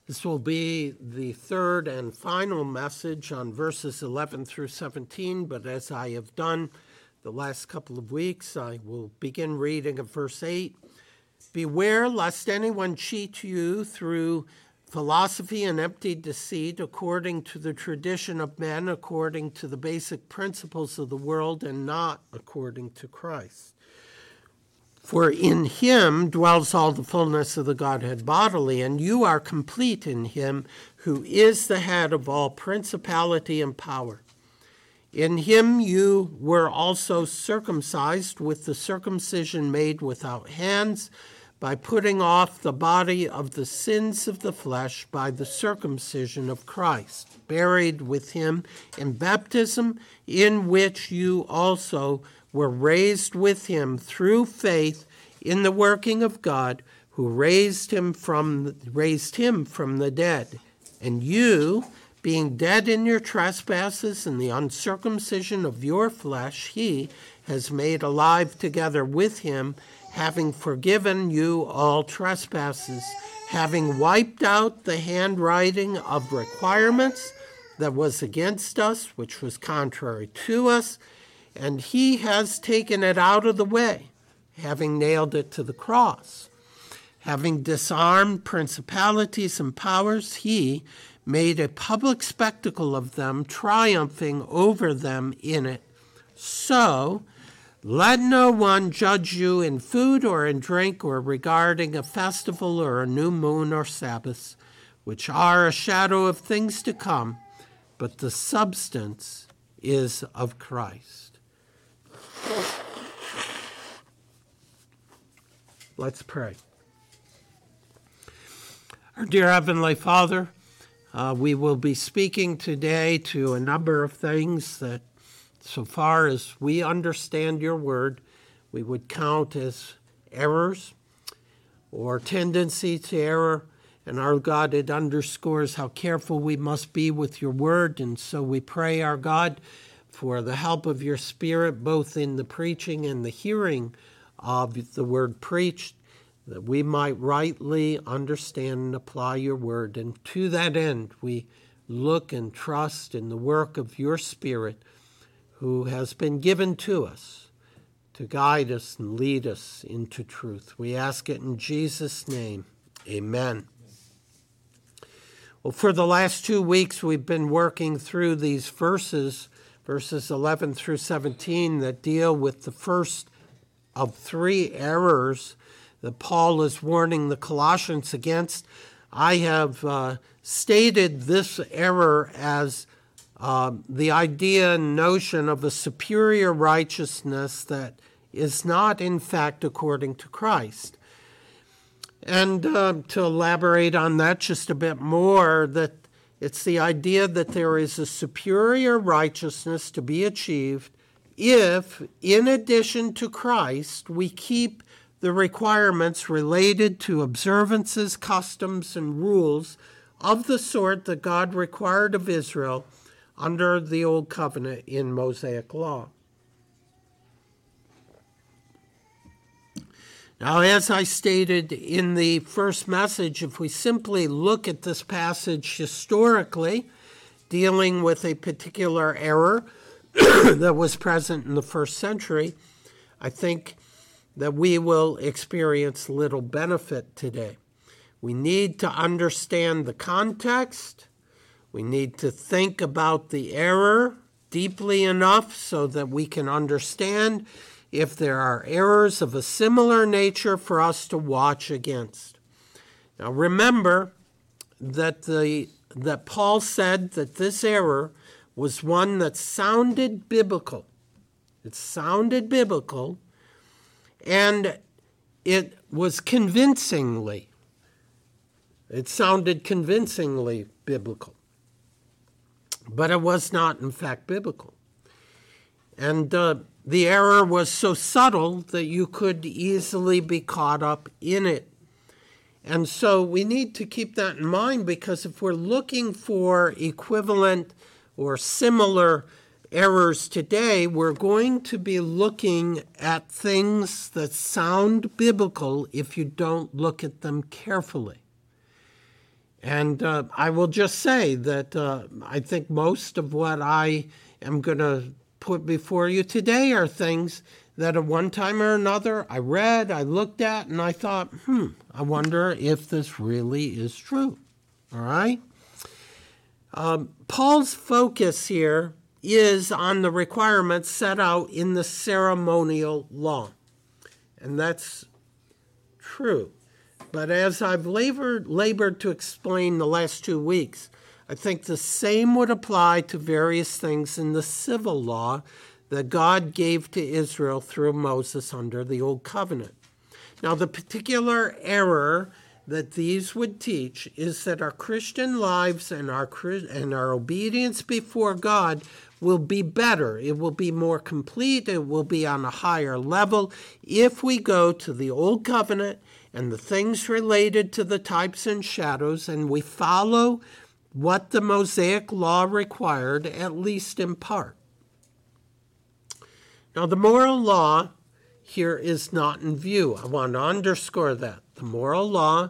This will be the third and final message on verses 11 through 17, but as I have done the last couple of weeks, I will begin reading at verse 8. Beware lest anyone cheat you through philosophy and empty deceit, according to the tradition of men, according to the basic principles of the world, and not according to Christ. For in him dwells all the fullness of the Godhead bodily, and you are complete in him who is the head of all principality and power. In him you were also circumcised with the circumcision made without hands, by putting off the body of the sins of the flesh by the circumcision of Christ, buried with him in baptism, in which you also were raised with him through faith in the working of God, who raised him from the dead. And you, being dead in your trespasses and the uncircumcision of your flesh, he has made alive together with him, having forgiven you all trespasses, having wiped out the handwriting of requirements that was against us, which was contrary to us, and he has taken it out of the way, having nailed it to the cross. Having disarmed principalities and powers, he made a public spectacle of them, triumphing over them in it. So, let no one judge you in food or in drink or regarding a festival or a new moon or Sabbaths, which are a shadow of things to come, but the substance is of Christ. Let's pray. Our dear Heavenly Father, we will be speaking today to a number of things that, so far as we understand your word, we would count as errors or tendency to error. And our God, it underscores how careful we must be with your word. And so we pray, our God, for the help of your Spirit, both in the preaching and the hearing of the word preached, that we might rightly understand and apply your word. And to that end, we look and trust in the work of your Spirit, who has been given to us to guide us and lead us into truth. We ask it in Jesus' name. Amen. Well, for the last 2 weeks, we've been working through these verses 11 through 17, that deal with the first of 3 errors that Paul is warning the Colossians against. I have stated this error as the idea and notion of a superior righteousness that is not, in fact, according to Christ. And to elaborate on that just a bit more, that it's the idea that there is a superior righteousness to be achieved if, in addition to Christ, we keep the requirements related to observances, customs, and rules of the sort that God required of Israel under the Old Covenant in Mosaic law. Now, as I stated in the first message, if we simply look at this passage historically, dealing with a particular error that was present in the first century, I think that we will experience little benefit today. We need to understand the context. We need to think about the error deeply enough so that we can understand if there are errors of a similar nature for us to watch against. Now remember that Paul said that this error was one that sounded biblical. It sounded biblical, and it was convincingly. It sounded convincingly biblical. But it was not, in fact, biblical. And the error was so subtle that you could easily be caught up in it. And so we need to keep that in mind, because if we're looking for equivalent or similar errors today, we're going to be looking at things that sound biblical if you don't look at them carefully. And I will just say that I think most of what I am going to put before you today are things that at one time or another I read, I looked at, and I thought, I wonder if this really is true. All right? Paul's focus here is on the requirements set out in the ceremonial law. And that's true. But as I've labored to explain the last 2 weeks, I think the same would apply to various things in the civil law that God gave to Israel through Moses under the Old Covenant. Now, the particular error that these would teach is that our Christian lives and our obedience before God will be better. It will be more complete. It will be on a higher level if we go to the Old Covenant and the things related to the types and shadows, and we follow what the Mosaic law required, at least in part. Now, the moral law here is not in view. I want to underscore that. The moral law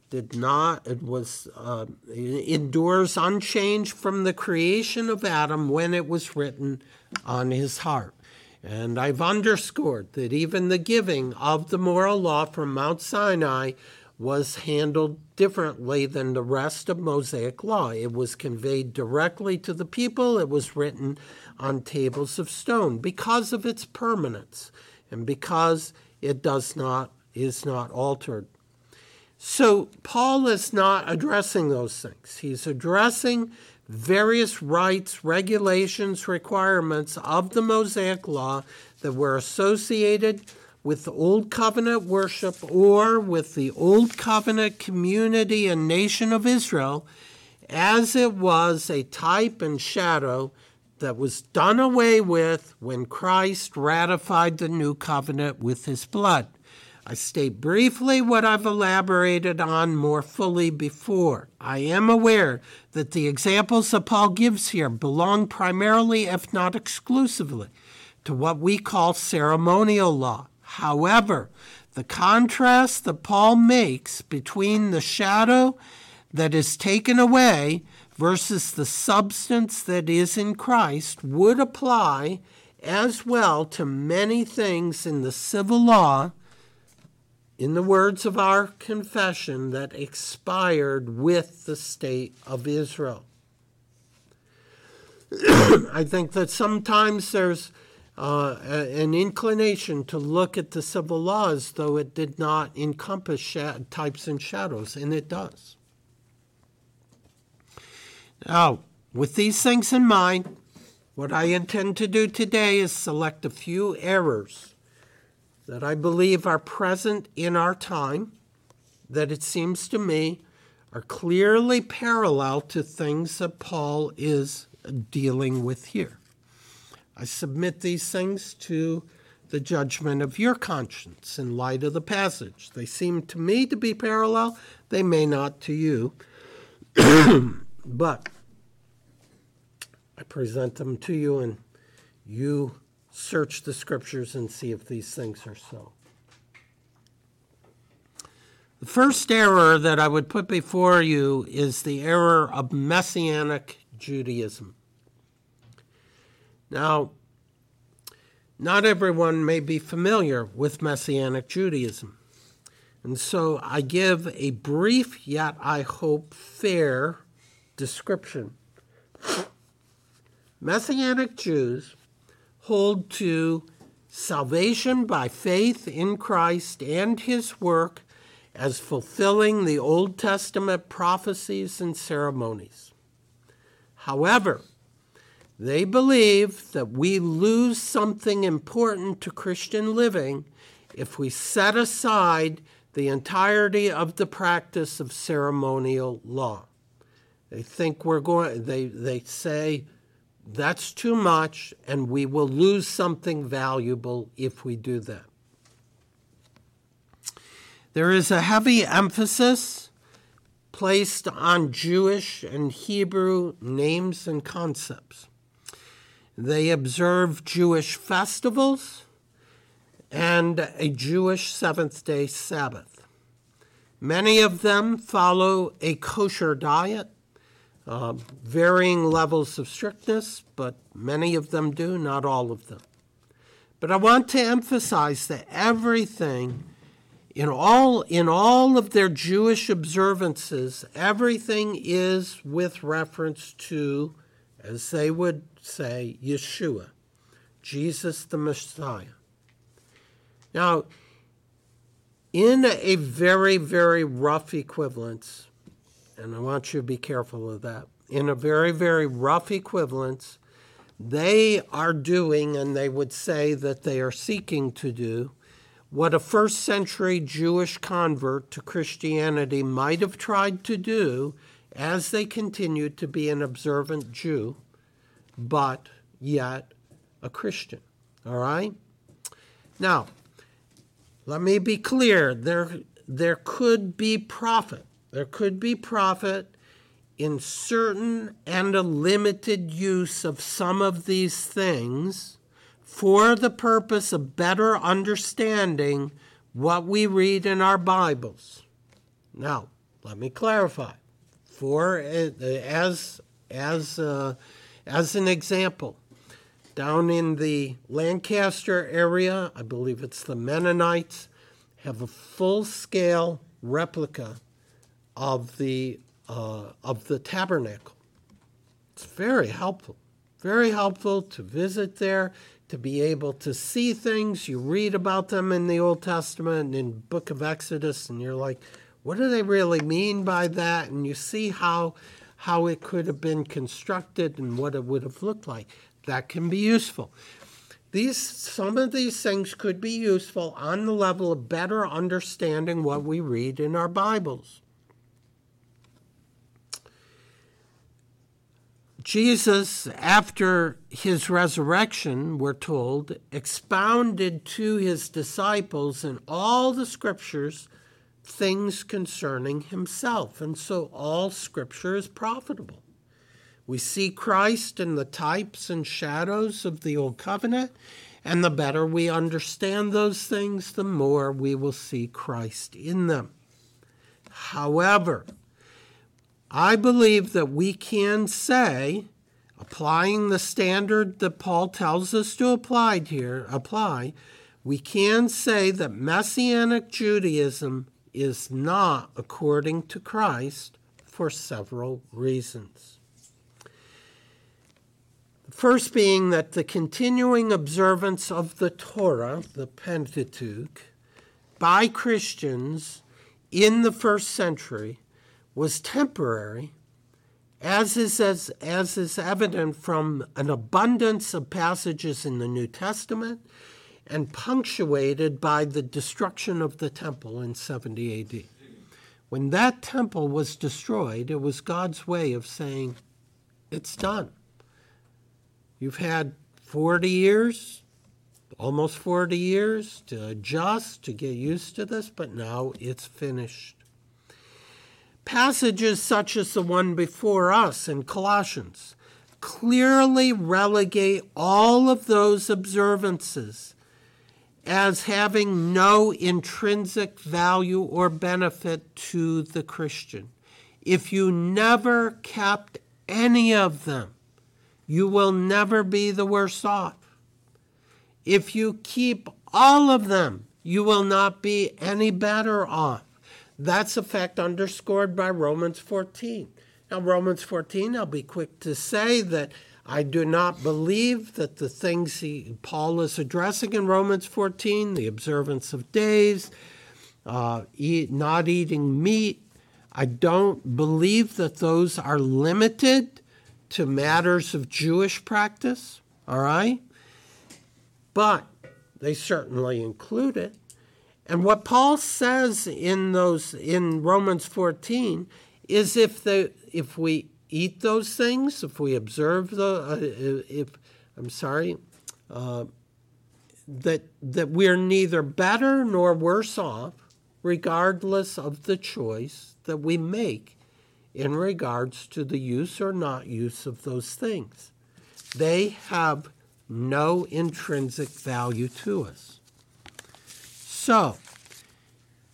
endures unchanged from the creation of Adam when it was written on his heart. And I've underscored that even the giving of the moral law from Mount Sinai was handled differently than the rest of Mosaic law. It was conveyed directly to the people. It was written on tables of stone because of its permanence and because it is not altered. So Paul is not addressing those things. He's addressing various rights, regulations, requirements of the Mosaic law that were associated with the Old Covenant worship or with the Old Covenant community and nation of Israel, as it was a type and shadow that was done away with when Christ ratified the new covenant with his blood. I state briefly what I've elaborated on more fully before. I am aware that the examples that Paul gives here belong primarily, if not exclusively, to what we call ceremonial law. However, the contrast that Paul makes between the shadow that is taken away versus the substance that is in Christ would apply as well to many things in the civil law, in the words of our confession, that expired with the state of Israel. I think that sometimes there's an inclination to look at the civil law as though it did not encompass types and shadows, and it does. Now, with these things in mind, what I intend to do today is select a few errors that I believe are present in our time, that it seems to me are clearly parallel to things that Paul is dealing with here. I submit these things to the judgment of your conscience in light of the passage. They seem to me to be parallel. They may not to you. But I present them to you, and you search the scriptures and see if these things are so. The first error that I would put before you is the error of Messianic Judaism. Now, not everyone may be familiar with Messianic Judaism. And so I give a brief, yet I hope fair, description. Messianic Jews hold to salvation by faith in Christ and his work as fulfilling the Old Testament prophecies and ceremonies. However, they believe that we lose something important to Christian living if we set aside the entirety of the practice of ceremonial law. They think they say that's too much, and we will lose something valuable if we do that. There is a heavy emphasis placed on Jewish and Hebrew names and concepts. They observe Jewish festivals and a Jewish seventh-day Sabbath. Many of them follow a kosher diet, varying levels of strictness, but many of them do, not all of them. But I want to emphasize that everything, in all of their Jewish observances, everything is with reference to, as they would say, Yeshua, Jesus the Messiah. Now, in a very, very rough equivalence, and I want you to be careful of that, in a very, very rough equivalence, they are doing, and they would say that they are seeking to do, what a first-century Jewish convert to Christianity might have tried to do as they continued to be an observant Jew, but yet a Christian. All right? Now, let me be clear. There could be profit. There could be profit in certain and a limited use of some of these things for the purpose of better understanding what we read in our Bibles. Now, let me clarify. As an example, down in the Lancaster area, I believe it's the Mennonites, have a full-scale replica of the tabernacle. It's very helpful to visit there, to be able to see things. You read about them in the Old Testament and in Book of Exodus, and you're like, what do they really mean by that? And you see how it could have been constructed and what it would have looked like. That can be useful. Some of these things could be useful on the level of better understanding what we read in our Bibles. Jesus, after his resurrection, we're told, expounded to his disciples in all the scriptures things concerning himself. And so all scripture is profitable. We see Christ in the types and shadows of the Old Covenant, and the better we understand those things, the more we will see Christ in them. However, I believe that we can say, applying the standard that Paul tells us to apply, we can say that Messianic Judaism is not according to Christ for several reasons. First being that the continuing observance of the Torah, the Pentateuch, by Christians in the first century was temporary, as is evident from an abundance of passages in the New Testament and punctuated by the destruction of the temple in 70 AD. When that temple was destroyed, it was God's way of saying, it's done. You've had 40 years, almost 40 years to adjust, to get used to this, but now it's finished. Passages such as the one before us in Colossians clearly relegate all of those observances as having no intrinsic value or benefit to the Christian. If you never kept any of them, you will never be the worse off. If you keep all of them, you will not be any better off. That's a fact underscored by Romans 14. Now, Romans 14, I'll be quick to say that I do not believe that the things Paul is addressing in Romans 14, the observance of days, not eating meat, I don't believe that those are limited to matters of Jewish practice, all right? But they certainly include it. And what Paul says in Romans 14 is if we eat those things, if we observe that we're neither better nor worse off, regardless of the choice that we make in regards to the use or not use of those things. They have no intrinsic value to us. So,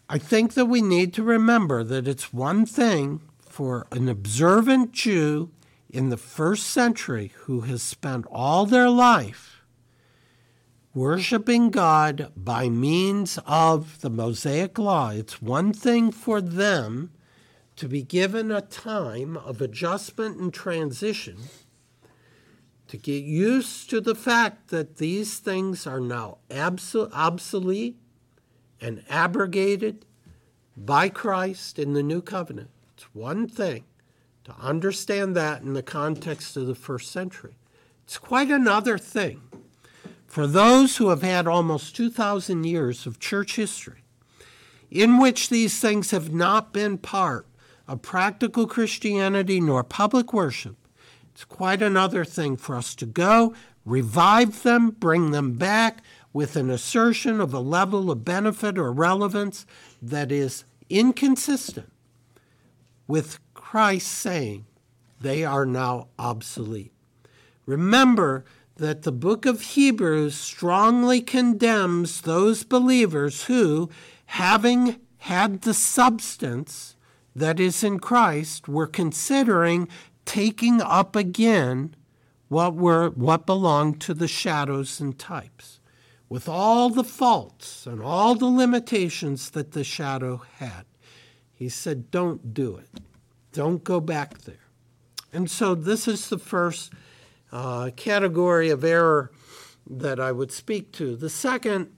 I think that we need to remember that it's one thing for an observant Jew in the first century who has spent all their life worshiping God by means of the Mosaic Law. It's one thing for them to be given a time of adjustment and transition, to get used to the fact that these things are now obsolete and abrogated by Christ in the new covenant. It's one thing to understand that in the context of the first century. It's quite another thing for those who have had almost 2,000 years of church history in which these things have not been part of practical Christianity nor public worship. It's quite another thing for us to go, revive them, bring them back with an assertion of a level of benefit or relevance that is inconsistent with Christ saying they are now obsolete. Remember that the book of Hebrews strongly condemns those believers who, having had the substance that is in Christ, were considering taking up again what belonged to the shadows and types, with all the faults and all the limitations that the shadow had. He said, don't do it. Don't go back there. And so this is the first category of error that I would speak to. The second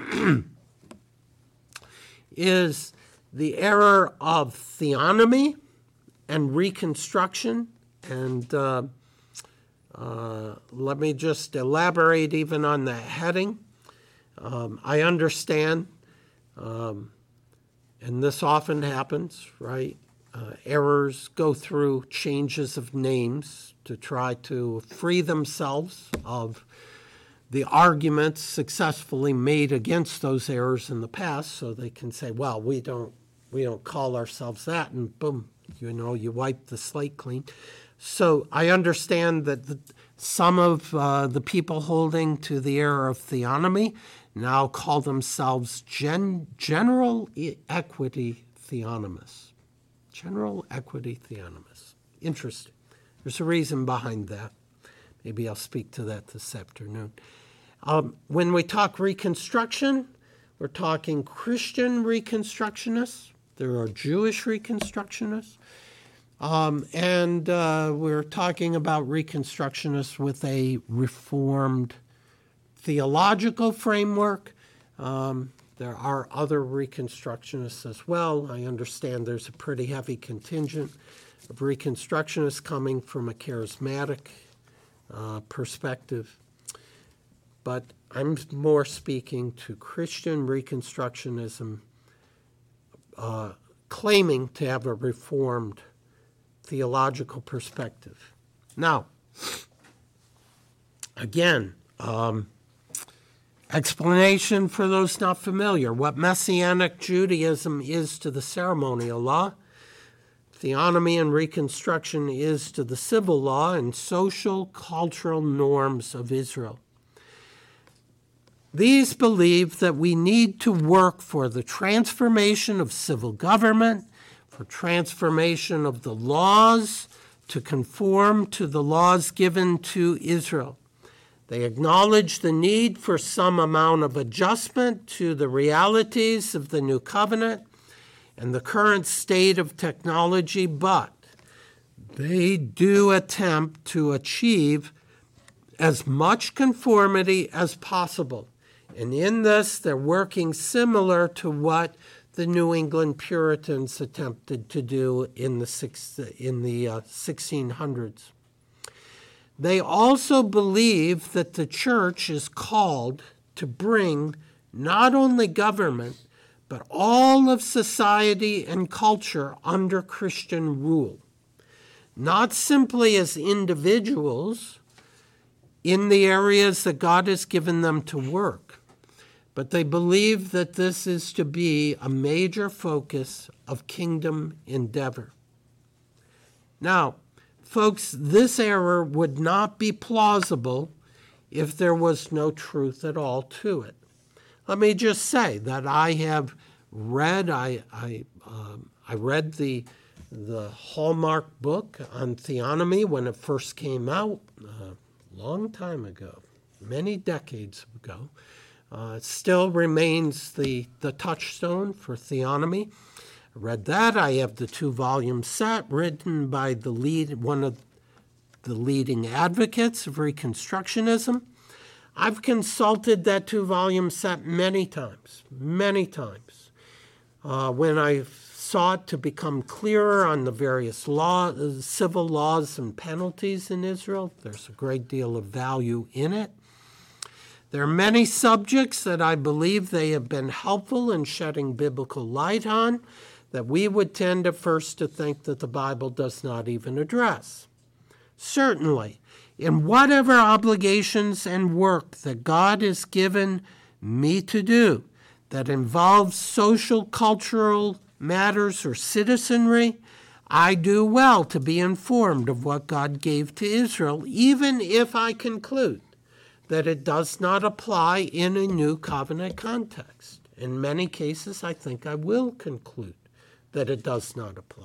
is the error of theonomy and reconstruction. And let me just elaborate even on the heading. I understand, and this often happens, right? Errors go through changes of names to try to free themselves of the arguments successfully made against those errors in the past, so they can say, well, we don't call ourselves that, and boom, you wipe the slate clean. So I understand that some of the people holding to the error of theonomy now call themselves general equity theonomists. General equity theonomists. Interesting. There's a reason behind that. Maybe I'll speak to that this afternoon. When we talk Reconstruction, we're talking Christian Reconstructionists. There are Jewish Reconstructionists. And we're talking about Reconstructionists with a Reformed theological framework. There are other Reconstructionists as well. I understand there's a pretty heavy contingent of Reconstructionists coming from a charismatic perspective. But I'm more speaking to Christian Reconstructionism, claiming to have a Reformed theological perspective. Now, again, explanation for those not familiar. What Messianic Judaism is to the ceremonial law, theonomy and Reconstruction is to the civil law and social, cultural norms of Israel. These believe that we need to work for the transformation of civil government, for transformation of the laws to conform to the laws given to Israel. They acknowledge the need for some amount of adjustment to the realities of the new covenant and the current state of technology, but they do attempt to achieve as much conformity as possible. And in this, they're working similar to what the New England Puritans attempted to do in the 1600s. They also believe that the church is called to bring not only government, but all of society and culture under Christian rule, not simply as individuals in the areas that God has given them to work, but they believe that this is to be a major focus of kingdom endeavor. Now, folks, this error would not be plausible if there was no truth at all to it. Let me just say that I have read. I read the Hallmark book on theonomy when it first came out a long time ago, many decades ago. It still remains the touchstone for theonomy. I read that. I have the 2-volume set written by one of the leading advocates of Reconstructionism. I've consulted that 2-volume set many times. When I sought to become clearer on the various civil laws and penalties in Israel, there's a great deal of value in it. There are many subjects that I believe they have been helpful in shedding biblical light on that we would tend at first to think that the Bible does not even address. Certainly, in whatever obligations and work that God has given me to do that involves social, cultural matters or citizenry, I do well to be informed of what God gave to Israel, even if I conclude that it does not apply in a new covenant context. In many cases, I think I will conclude that it does not apply.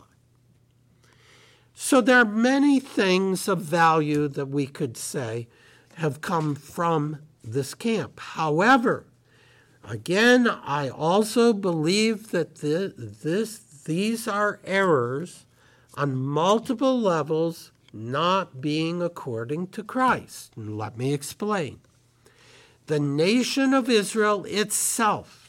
So there are many things of value that we could say have come from this camp. However, again, I also believe that these are errors on multiple levels, not being according to Christ. And let me explain. The nation of Israel itself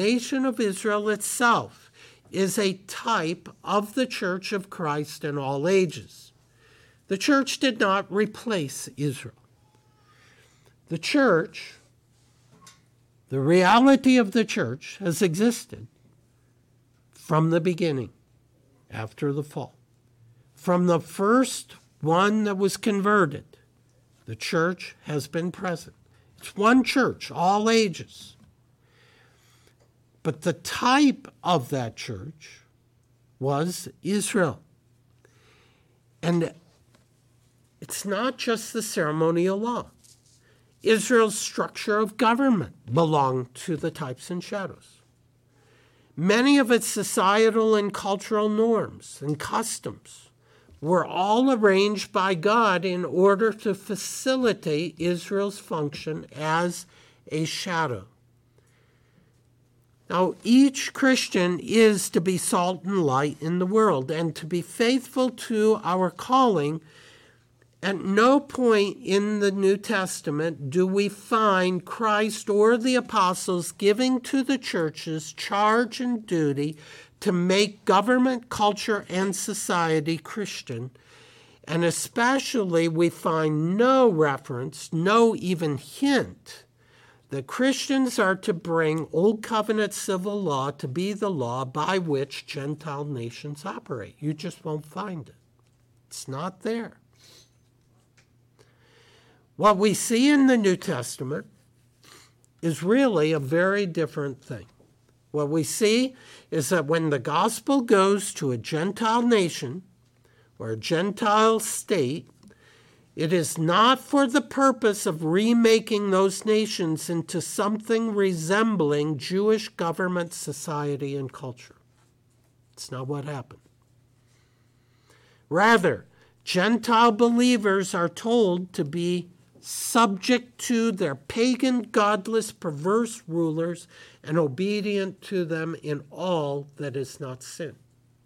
is a type of the Church of Christ in all ages. The church did not replace Israel. The church, the reality of the church, has existed from the beginning, after the fall. From the first one that was converted, the church has been present. It's one church, all ages. But the type of that church was Israel. And it's not just the ceremonial law. Israel's structure of government belonged to the types and shadows. Many of its societal and cultural norms and customs were all arranged by God in order to facilitate Israel's function as a shadow. Now, each Christian is to be salt and light in the world and to be faithful to our calling. At no point in the New Testament do we find Christ or the apostles giving to the churches charge and duty to make government, culture, and society Christian. And especially we find no reference, no even hint, that Christians are to bring Old Covenant civil law to be the law by which Gentile nations operate. You just won't find it. It's not there. What we see in the New Testament is really a very different thing. What we see is that when the gospel goes to a Gentile nation or a Gentile state, it is not for the purpose of remaking those nations into something resembling Jewish government, society, and culture. It's not what happened. Rather, Gentile believers are told to be subject to their pagan, godless, perverse rulers and obedient to them in all that is not sin.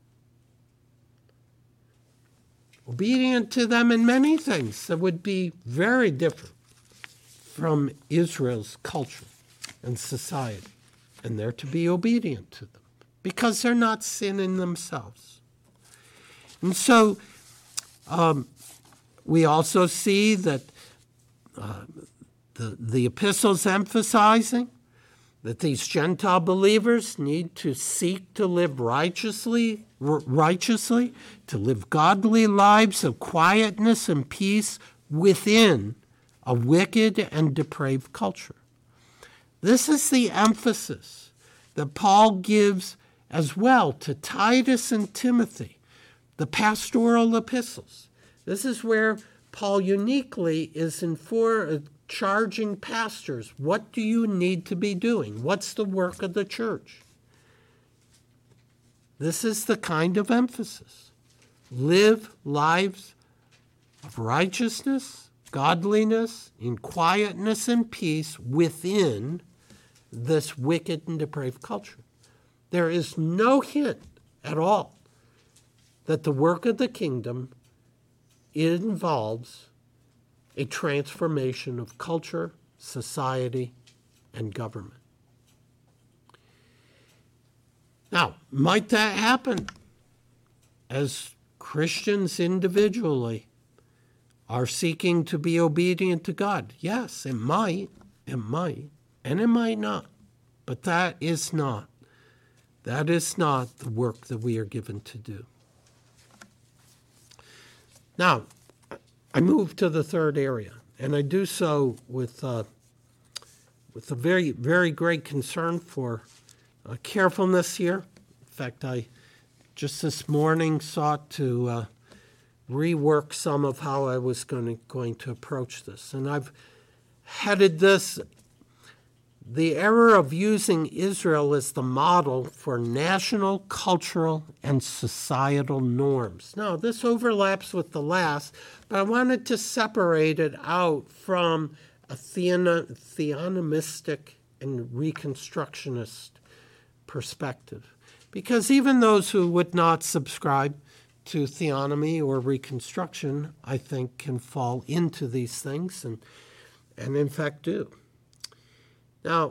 Obedient to them in many things that would be very different from Israel's culture and society. And they're to be obedient to them because they're not sin in themselves. And so we also see that the epistles emphasizing that these Gentile believers need to seek to live righteously, to live godly lives of quietness and peace within a wicked and depraved culture. This is the emphasis that Paul gives as well to Titus and Timothy, the pastoral epistles. This is where Paul uniquely is charging pastors, what do you need to be doing? What's the work of the church? This is the kind of emphasis. Live lives of righteousness, godliness, in quietness and peace within this wicked and depraved culture. There is no hint at all that the work of the kingdom involves a transformation of culture, society, and government. Now, might that happen as Christians individually are seeking to be obedient to God? Yes, it might, and it might not. But that is not the work that we are given to do. Now, I move to the third area, and I do so with a very, very great concern for carefulness here. In fact, I just this morning sought to rework some of how I was going to approach this. And I've headed this, the error of using Israel as the model for national, cultural, and societal norms. Now, this overlaps with the last, but I wanted to separate it out from a theonomistic and reconstructionist perspective. Because even those who would not subscribe to theonomy or reconstruction, I think, can fall into these things and in fact do. Now,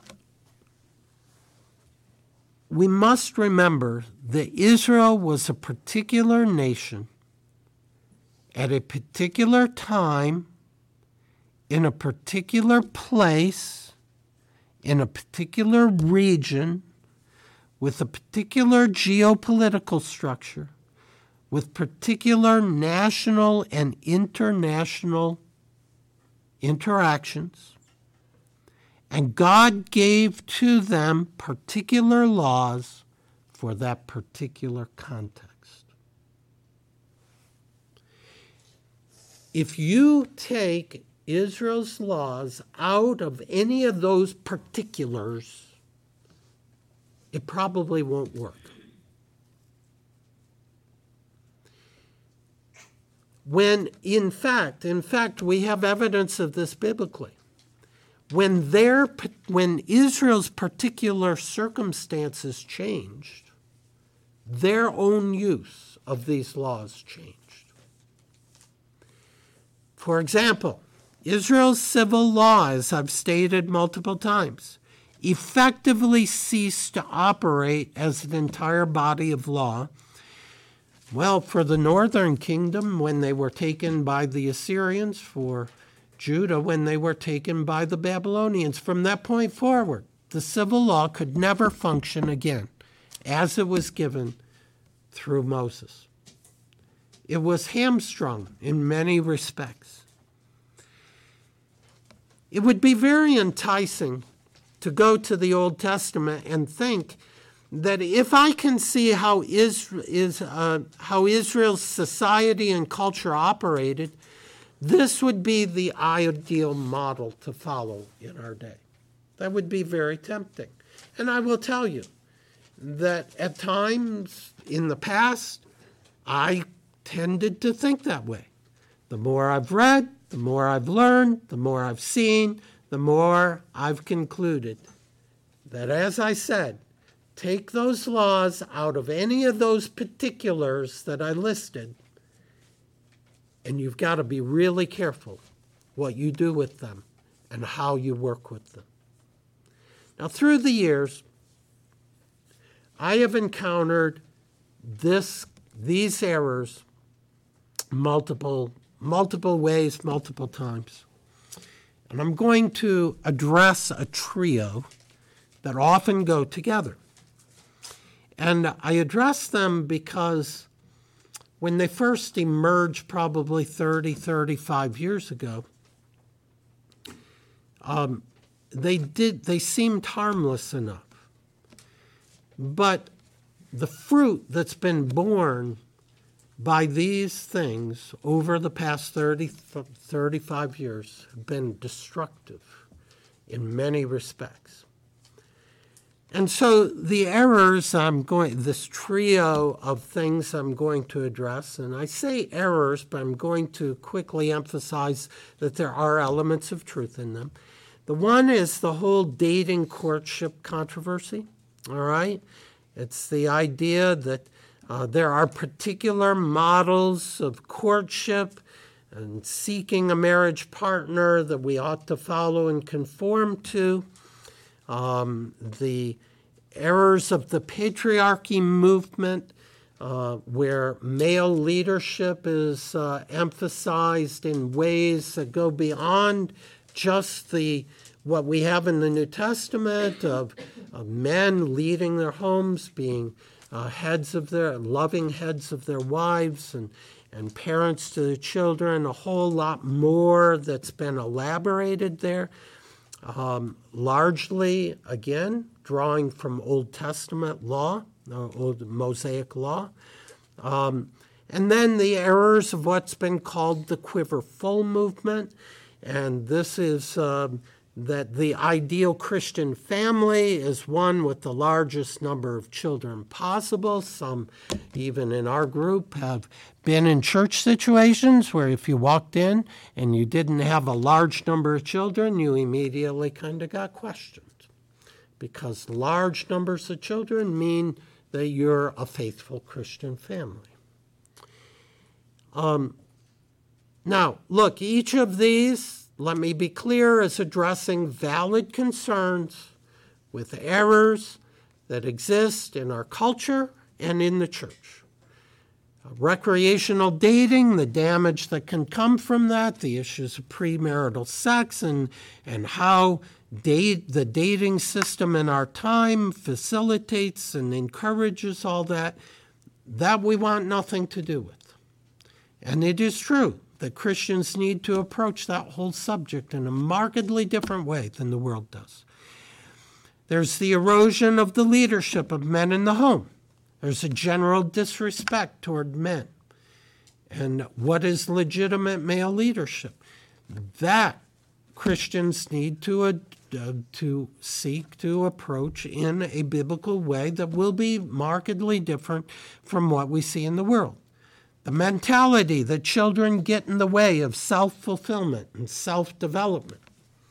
we must remember that Israel was a particular nation at a particular time, in a particular place, in a particular region, with a particular geopolitical structure, with particular national and international interactions, and God gave to them particular laws for that particular context. If you take Israel's laws out of any of those particulars, it probably won't work. When, in fact, we have evidence of this biblically. When Israel's particular circumstances changed, their own use of these laws changed. For example, Israel's civil law, as I've stated multiple times, effectively ceased to operate as an entire body of law. Well, for the northern kingdom, when they were taken by the Assyrians, for Judah, when they were taken by the Babylonians. From that point forward, the civil law could never function again as it was given through Moses. It was hamstrung in many respects. It would be very enticing to go to the Old Testament and think that if I can see how Israel's society and culture operated, this would be the ideal model to follow in our day. That would be very tempting. And I will tell you that at times in the past, I tended to think that way. The more I've read, the more I've learned, the more I've seen, the more I've concluded that, as I said, take those laws out of any of those particulars that I listed, and you've got to be really careful what you do with them and how you work with them. Now, through the years, I have encountered these errors multiple ways, multiple times. And I'm going to address a trio that often go together. And I address them because when they first emerged probably 30, 35 years ago, they seemed harmless enough. But the fruit that's been born by these things over the past 30, 35 years have been destructive in many respects. And so the errors this trio of things I'm going to address, and I say errors, but I'm going to quickly emphasize that there are elements of truth in them. The one is the whole dating courtship controversy, all right? It's the idea that there are particular models of courtship and seeking a marriage partner that we ought to follow and conform to. The errors of the patriarchy movement, where male leadership is emphasized in ways that go beyond just what we have in the New Testament of men leading their homes, being loving heads of their wives and parents to the children, a whole lot more that's been elaborated there. Largely, again, drawing from Old Testament law, Old Mosaic law. And then the errors of what's been called the quiver full movement. And this is that the ideal Christian family is one with the largest number of children possible. Some, even in our group, have been in church situations where if you walked in and you didn't have a large number of children, you immediately kind of got questioned, because large numbers of children mean that you're a faithful Christian family. Now, look, each of these, let me be clear, is addressing valid concerns with errors that exist in our culture and in the church. Recreational dating, the damage that can come from that, the issues of premarital sex, and how the dating system in our time facilitates and encourages all that we want nothing to do with. And it is true that Christians need to approach that whole subject in a markedly different way than the world does. There's the erosion of the leadership of men in the home. There's a general disrespect toward men. And what is legitimate male leadership? That Christians need to seek to approach in a biblical way that will be markedly different from what we see in the world. The mentality that children get in the way of self-fulfillment and self-development.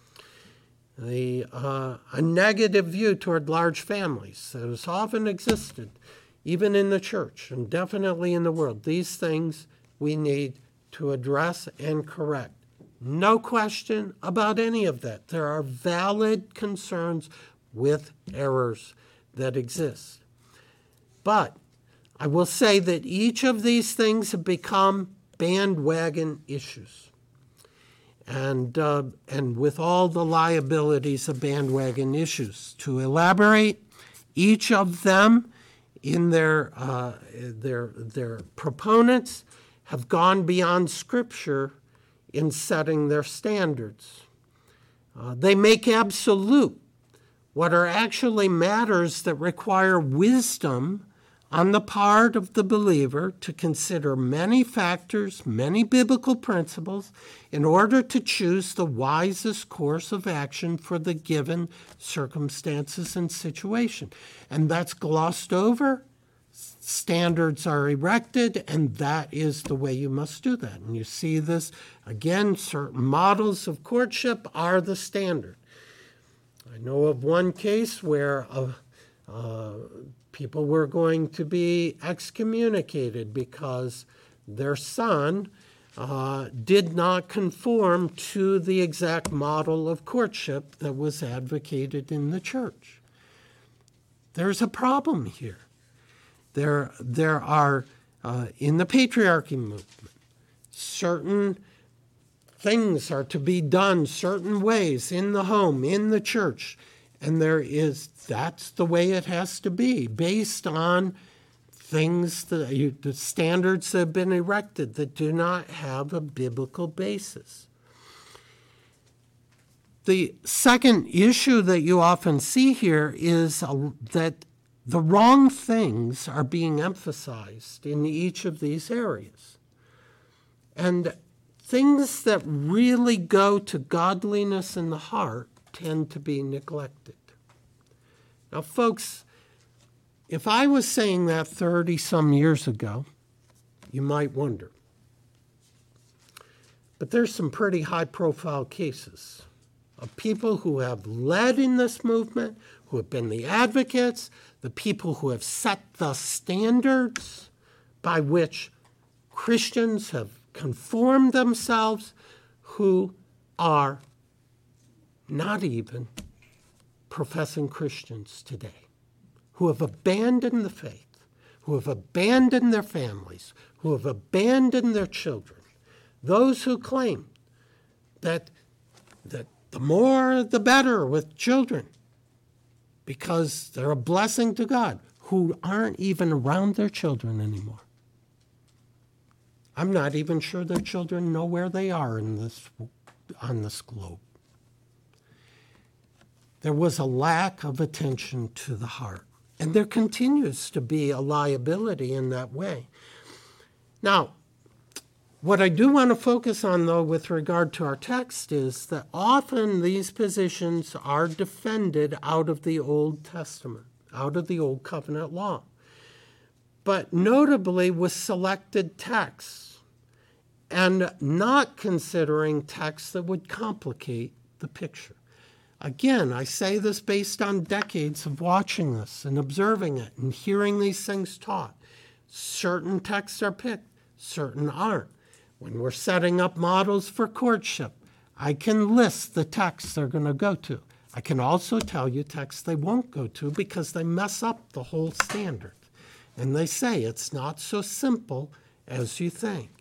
A negative view toward large families that has often existed, even in the church and definitely in the world. These things we need to address and correct. No question about any of that. There are valid concerns with errors that exist. But I will say that each of these things have become bandwagon issues. And with all the liabilities of bandwagon issues. To elaborate, each of them in their proponents have gone beyond Scripture in setting their standards. They make absolute what are actually matters that require wisdom on the part of the believer to consider many factors, many biblical principles, in order to choose the wisest course of action for the given circumstances and situation. And that's glossed over. Standards are erected, and that is the way you must do that. And you see this, again, certain models of courtship are the standard. I know of one case where people were going to be excommunicated because their son did not conform to the exact model of courtship that was advocated in the church. There's a problem here. There are, in the patriarchy movement, certain things are to be done certain ways in the home, in the church, and that's the way it has to be, based on things, the standards that have been erected that do not have a biblical basis. The second issue that you often see here is that the wrong things are being emphasized in each of these areas. And things that really go to godliness in the heart tend to be neglected. Now, folks, if I was saying that 30-some years ago, you might wonder. But there's some pretty high-profile cases of people who have led in this movement, who have been the advocates, the people who have set the standards by which Christians have conformed themselves, who are not even professing Christians today, who have abandoned the faith, who have abandoned their families, who have abandoned their children, those who claim that the more the better with children because they're a blessing to God, who aren't even around their children anymore. I'm not even sure their children know where they are on this globe. There was a lack of attention to the heart, and there continues to be a liability in that way. Now, what I do want to focus on, though, with regard to our text is that often these positions are defended out of the Old Testament, out of the Old Covenant law, but notably with selected texts and not considering texts that would complicate the picture. Again, I say this based on decades of watching this and observing it and hearing these things taught. Certain texts are picked, certain aren't. When we're setting up models for courtship, I can list the texts they're going to go to. I can also tell you texts they won't go to because they mess up the whole standard. And they say it's not so simple as you think.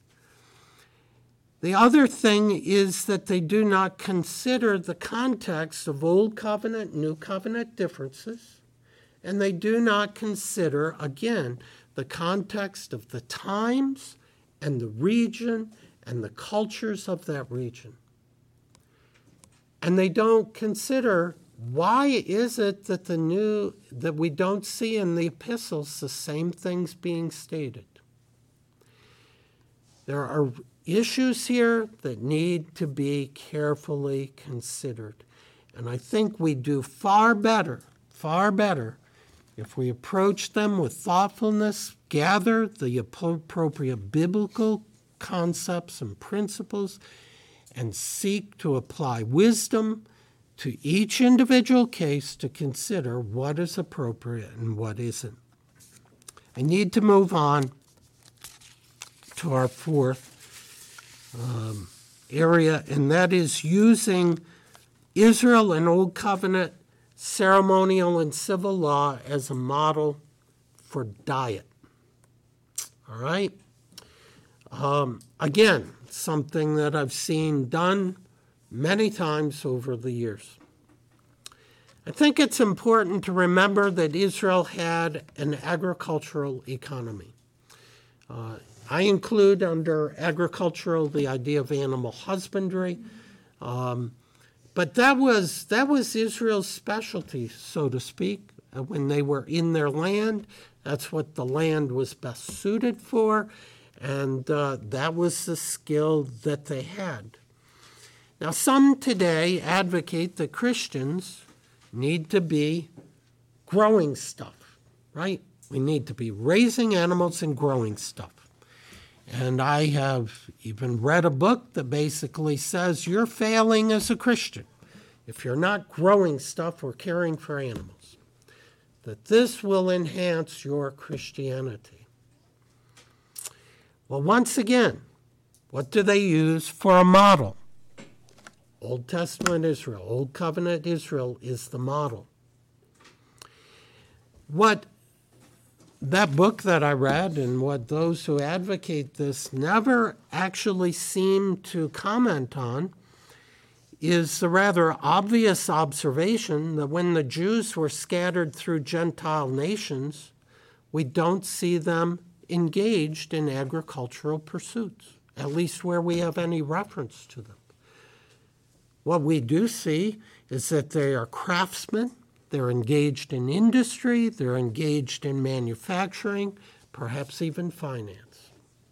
The other thing is that they do not consider the context of Old Covenant, New Covenant differences, and they do not consider, again, the context of the times and the region and the cultures of that region. And they don't consider why is it that we don't see in the epistles the same things being stated. There are issues here that need to be carefully considered. And I think we do far better if we approach them with thoughtfulness, gather the appropriate biblical concepts and principles, and seek to apply wisdom to each individual case to consider what is appropriate and what isn't. I need to move on to our fourth area, and that is using Israel and Old Covenant ceremonial and civil law as a model for diet. All right? Again, something that I've seen done many times over the years. I think it's important to remember that Israel had an agricultural economy. I include under agricultural the idea of animal husbandry, but that was Israel's specialty, so to speak. When they were in their land, that's what the land was best suited for, and that was the skill that they had. Now, some today advocate that Christians need to be growing stuff, right? We need to be raising animals and growing stuff. And I have even read a book that basically says you're failing as a Christian if you're not growing stuff or caring for animals, that this will enhance your Christianity. Well, once again, what do they use for a model? Old Testament Israel, Old Covenant Israel is the model. What that book that I read and what those who advocate this never actually seem to comment on is the rather obvious observation that when the Jews were scattered through Gentile nations, we don't see them engaged in agricultural pursuits, at least where we have any reference to them. What we do see is that they are craftsmen. They're engaged in industry, they're engaged in manufacturing, perhaps even finance.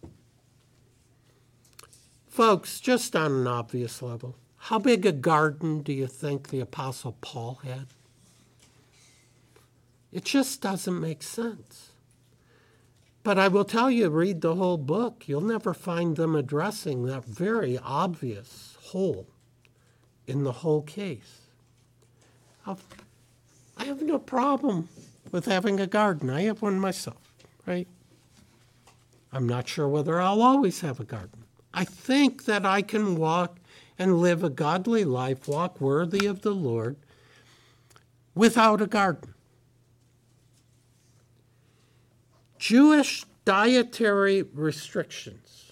Folks, just on an obvious level, how big a garden do you think the Apostle Paul had? It just doesn't make sense. But I will tell you, read the whole book. You'll never find them addressing that very obvious hole in the whole case. I have no problem with having a garden. I have one myself, right? I'm not sure whether I'll always have a garden. I think that I can walk and live a godly life, walk worthy of the Lord, without a garden. Jewish dietary restrictions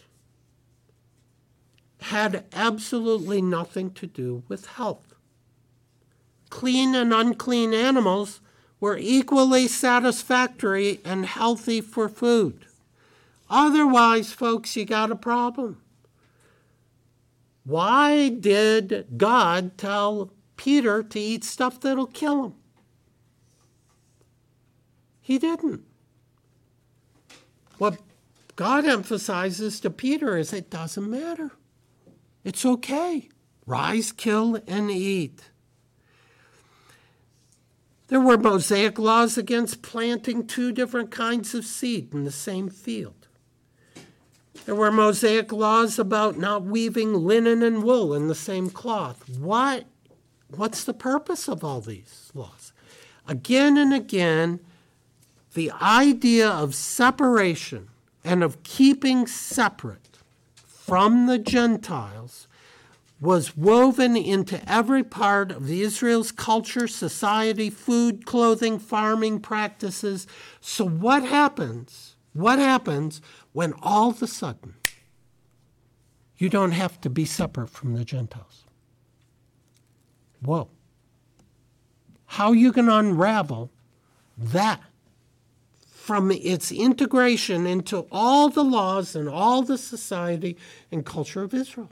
had absolutely nothing to do with health. Clean and unclean animals were equally satisfactory and healthy for food. Otherwise, folks, you got a problem. Why did God tell Peter to eat stuff that'll kill him? He didn't. What God emphasizes to Peter is it doesn't matter. It's okay. Rise, kill, and eat. There were Mosaic laws against planting two different kinds of seed in the same field. There were Mosaic laws about not weaving linen and wool in the same cloth. What's the purpose of all these laws? Again and again, the idea of separation and of keeping separate from the Gentiles was woven into every part of Israel's culture, society, food, clothing, farming practices. So what happens when all of a sudden you don't have to be separate from the Gentiles? Whoa. How are you going to unravel that from its integration into all the laws and all the society and culture of Israel?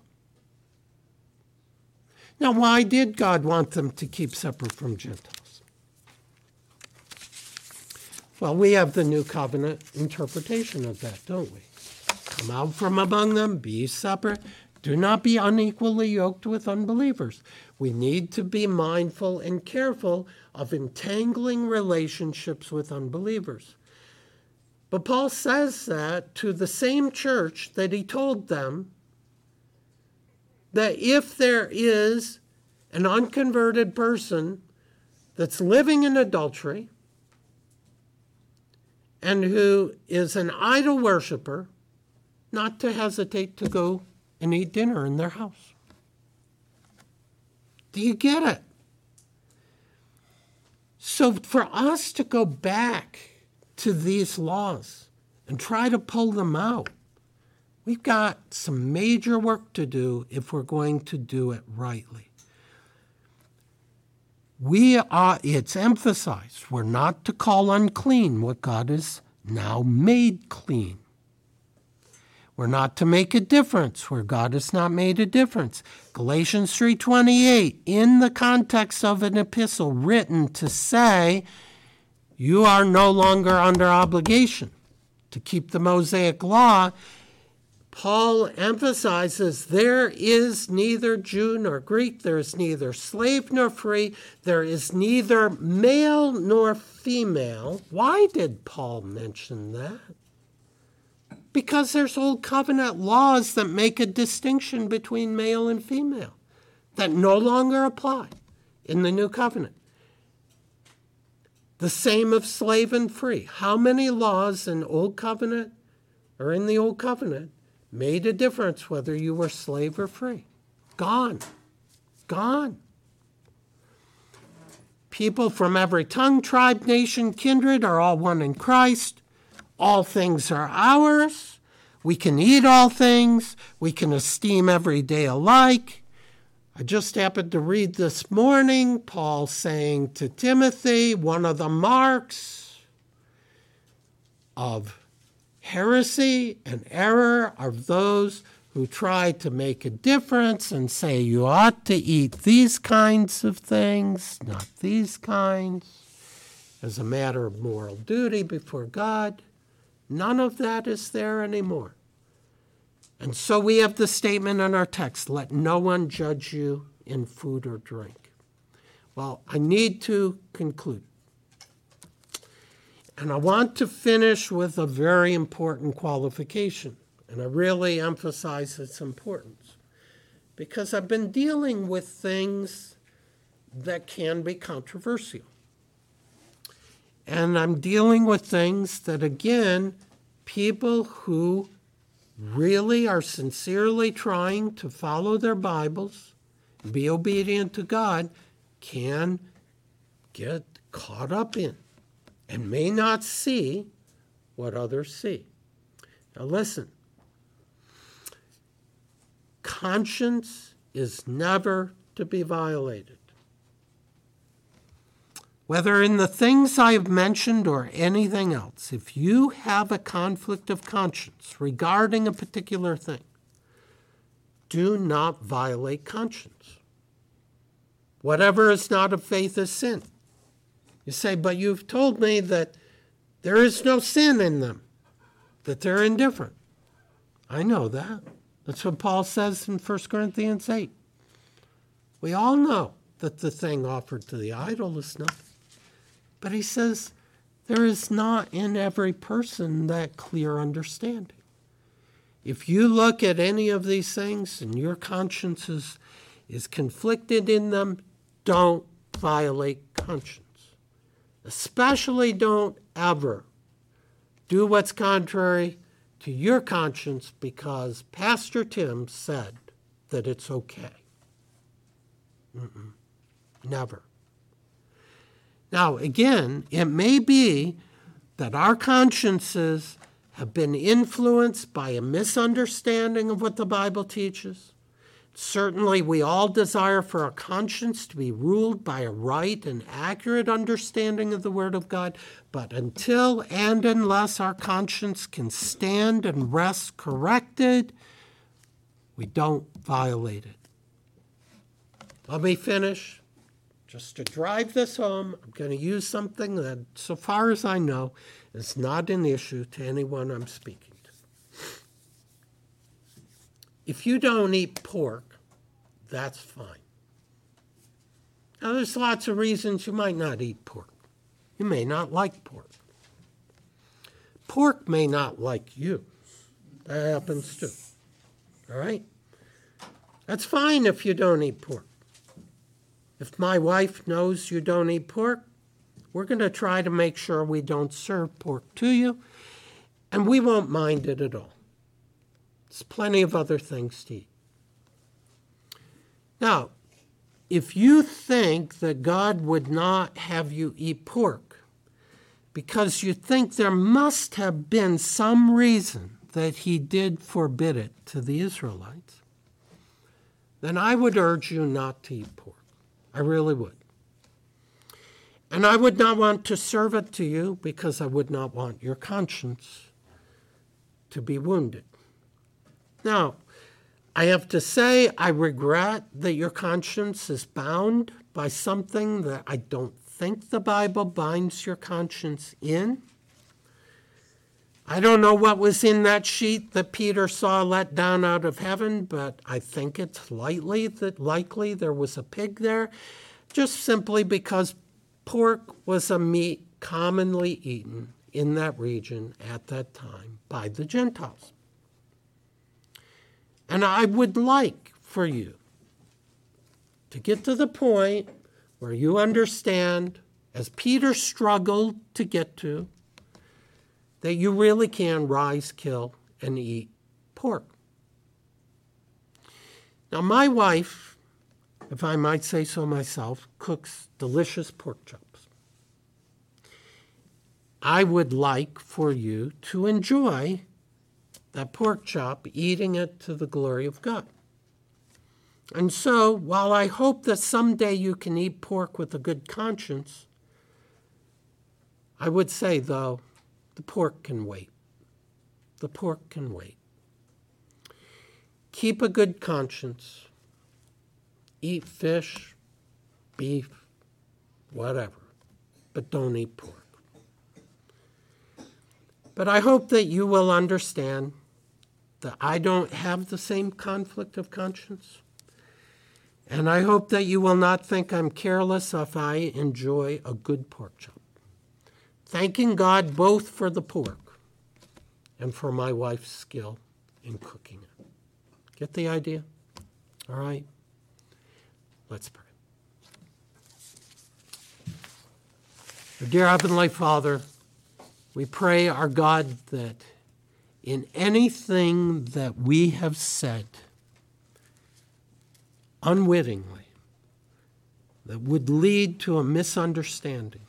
Now, why did God want them to keep separate from Gentiles? Well, we have the New Covenant interpretation of that, don't we? Come out from among them, be separate. Do not be unequally yoked with unbelievers. We need to be mindful and careful of entangling relationships with unbelievers. But Paul says that to the same church that he told them that if there is an unconverted person that's living in adultery and who is an idol worshiper, not to hesitate to go and eat dinner in their house. Do you get it? So for us to go back to these laws and try to pull them out, we've got some major work to do if we're going to do it rightly. It's emphasized, we're not to call unclean what God has now made clean. We're not to make a difference where God has not made a difference. Galatians 3:28, in the context of an epistle written to say, you are no longer under obligation to keep the Mosaic law, Paul emphasizes there is neither Jew nor Greek, there is neither slave nor free, there is neither male nor female. Why did Paul mention that? Because there's Old Covenant laws that make a distinction between male and female that no longer apply in the New Covenant. The same of slave and free. How many laws in Old Covenant or in the Old Covenant made a difference whether you were slave or free? Gone. Gone. People from every tongue, tribe, nation, kindred are all one in Christ. All things are ours. We can eat all things. We can esteem every day alike. I just happened to read this morning Paul saying to Timothy, one of the marks of heresy and error are those who try to make a difference and say you ought to eat these kinds of things, not these kinds, as a matter of moral duty before God. None of that is there anymore. And so we have the statement in our text, let no one judge you in food or drink. Well, I need to conclude. And I want to finish with a very important qualification, and I really emphasize its importance, because I've been dealing with things that can be controversial. And I'm dealing with things that, again, people who really are sincerely trying to follow their Bibles, be obedient to God, can get caught up in and may not see what others see. Now listen, conscience is never to be violated. Whether in the things I have mentioned or anything else, if you have a conflict of conscience regarding a particular thing, do not violate conscience. Whatever is not of faith is sin. You say, but you've told me that there is no sin in them, that they're indifferent. I know that. That's what Paul says in 1 Corinthians 8. We all know that the thing offered to the idol is nothing. But he says there is not in every person that clear understanding. If you look at any of these things and your conscience is conflicted in them, don't violate conscience. Especially don't ever do what's contrary to your conscience because Pastor Tim said that it's okay. Never. Now, again, it may be that our consciences have been influenced by a misunderstanding of what the Bible teaches. Certainly, we all desire for our conscience to be ruled by a right and accurate understanding of the Word of God, but until and unless our conscience can stand and rest corrected, we don't violate it. Let me finish. Just to drive this home, I'm going to use something that, so far as I know, is not an issue to anyone I'm speaking to. If you don't eat pork, that's fine. Now, there's lots of reasons you might not eat pork. You may not like pork. Pork may not like you. That happens too. All right? That's fine if you don't eat pork. If my wife knows you don't eat pork, we're going to try to make sure we don't serve pork to you, and we won't mind it at all. There's plenty of other things to eat. Now, if you think that God would not have you eat pork because you think there must have been some reason that he did forbid it to the Israelites, then I would urge you not to eat pork. I really would. And I would not want to serve it to you because I would not want your conscience to be wounded. Now, I have to say I regret that your conscience is bound by something that I don't think the Bible binds your conscience in. I don't know what was in that sheet that Peter saw let down out of heaven, but I think it's likely there was a pig there, just simply because pork was a meat commonly eaten in that region at that time by the Gentiles. And I would like for you to get to the point where you understand, as Peter struggled to get to, that you really can rise, kill, and eat pork. Now, my wife, if I might say so myself, cooks delicious pork chops. I would like for you to enjoy that pork chop, eating it to the glory of God. And so, while I hope that someday you can eat pork with a good conscience, I would say, though, the pork can wait. The pork can wait. Keep a good conscience. Eat fish, beef, whatever, but don't eat pork. But I hope that you will understand that I don't have the same conflict of conscience. And I hope that you will not think I'm careless if I enjoy a good pork chop. thanking God both for the pork and for my wife's skill in cooking it. Get the idea? All right. Let's pray. Our dear Heavenly Father, we pray, our God, that in anything that we have said unwittingly that would lead to a misunderstanding,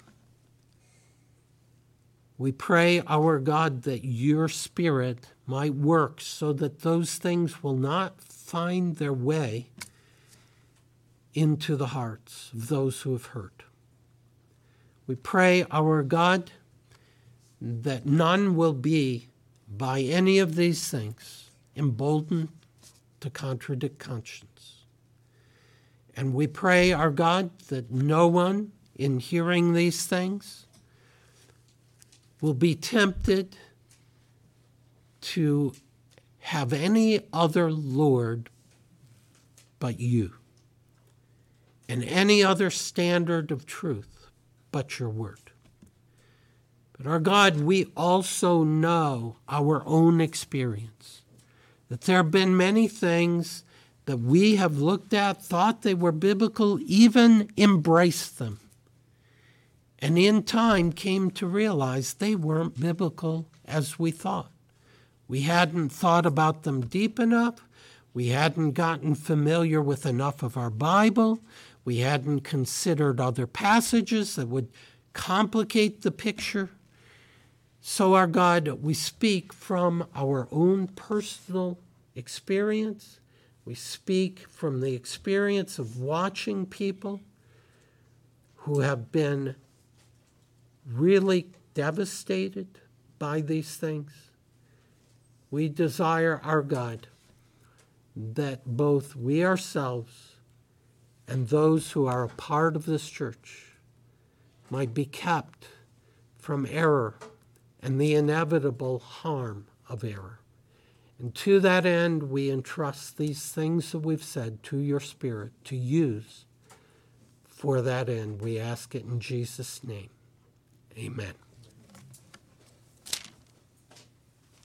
we pray, our God, that your Spirit might work so that those things will not find their way into the hearts of those who have hurt. We pray, our God, that none will be, by any of these things, emboldened to contradict conscience. And we pray, our God, that no one, in hearing these things, will be tempted to have any other Lord but you, and any other standard of truth but your word. But our God, we also know our own experience, that there have been many things that we have looked at, thought they were biblical, even embraced them, and in time came to realize they weren't biblical as we thought. We hadn't thought about them deep enough. We hadn't gotten familiar with enough of our Bible. We hadn't considered other passages that would complicate the picture. So, our God, we speak from our own personal experience. We speak from the experience of watching people who have been really devastated by these things. We desire, our God, that both we ourselves and those who are a part of this church might be kept from error and the inevitable harm of error. And to that end, we entrust these things that we've said to your Spirit to use for that end. We ask it in Jesus' name. Amen.